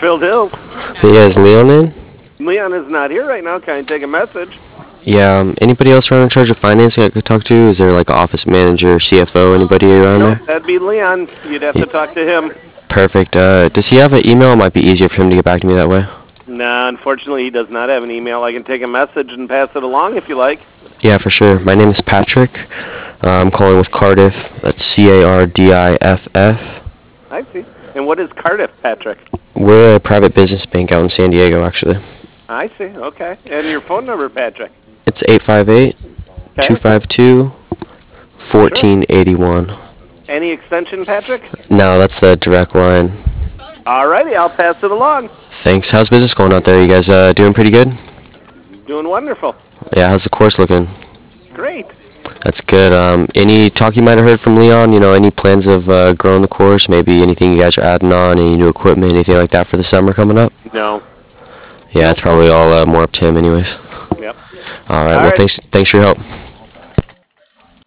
Litchfield Hills. Hey, is Leon in? Leon is not here right now. Can I take a message? Yeah, anybody else around in charge of financing I could talk to? Is there like an office manager, CFO, anybody around Nope, there? that'd be Leon. You'd have to talk to him. Perfect. Does he have an email? It might be easier for him to get back to me that way. Nah, unfortunately, he does not have an email. I can take a message and pass it along if you like. Yeah, for sure. My name is Patrick. I'm calling with Cardiff. That's Cardiff. I see. And what is Cardiff, Patrick? We're a private business bank out in San Diego, actually. I see. Okay. And your phone number, Patrick? It's 858-252-1481. Any extension, Patrick? No, that's the direct line. Alrighty, I'll pass it along. Thanks. How's business going out there? You guys doing pretty good? Doing wonderful. Yeah, how's the course looking? Great. That's good. Any talk you might have heard from Leon? Any plans of growing the course? Maybe anything you guys are adding on? Any new equipment? Anything like that for the summer coming up? No. Yeah, it's probably all more up to him anyways. Yep. All right. Well, thanks for your help.